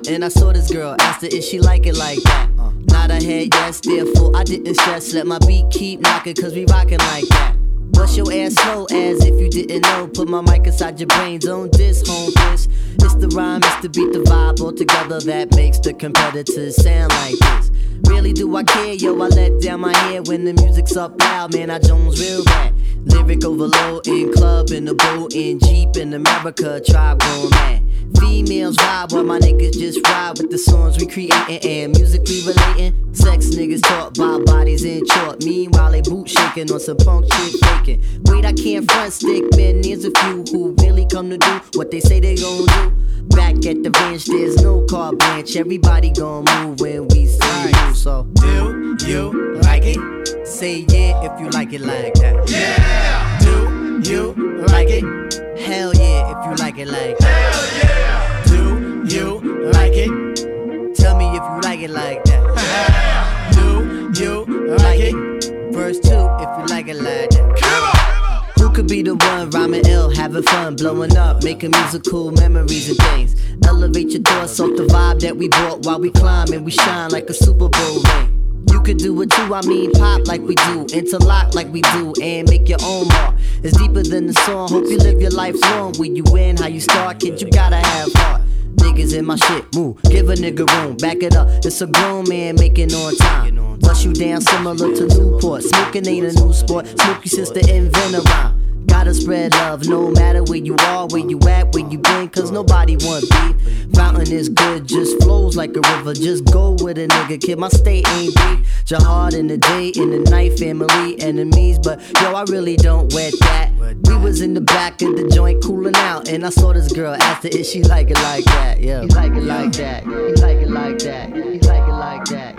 and I saw this girl. Asked her if she like it like that. Nod her head, yes, therefore I didn't stress. Let my beat keep knocking, cause we rockin' like that. Bust your ass slow as if you didn't know. Put my mic inside your brains on this, home this. It's the rhyme, it's the beat, the vibe all together that makes the competitors sound like this. Really do I care, yo, I let down my hair when the music's up loud, man, I Jones real bad. Lyric overload in club, in the boat, in Jeep, in America, tribe going mad. Females vibe while my niggas just ride with the songs we creating and musically relating. Sex niggas talk about bodies in chalk. Meanwhile they boot shaking on some punk shit faking. Wait, I can't front stick, man, there's a few who really come to do what they say they gon' do. Back at the bench, there's no carte blanche. Everybody gon' move when we say move. So do you like it? Say yeah if you like it like that. Yeah! Do you like it? Hell yeah if you like it like that. Hell yeah! Do you like it? Tell me if you like it like that. Do you like it? Verse 2 if you like it like that. Come on! Who could be the one rhyming ill, having fun, blowing up, making musical memories and things? Elevate your thoughts off the vibe that we brought while we climb and we shine like a Super Bowl ring. You could do it too, I mean pop like we do, interlock like we do, and make your own mark. It's deeper than the song, hope you live your life long. Where you win, how you start, kid, you gotta have heart. Niggas in my shit, move, give a nigga room, back it up. It's a grown man making on time. Bust you down similar to Newport. Smoking ain't a new sport, Smokey sister invent a rhyme. Gotta spread love, no matter where you are, where you at, where you been, cause nobody want beef. Fountain is good, just flows like a river. Just go with a nigga, kid, my state ain't beef. Jihad in the day, in the night, family, enemies. But yo, I really don't wet that. We was in the back of the joint cooling out, and I saw this girl, asked her if she like it like that. Yeah, you like it like that, you like it like that, you like it like that.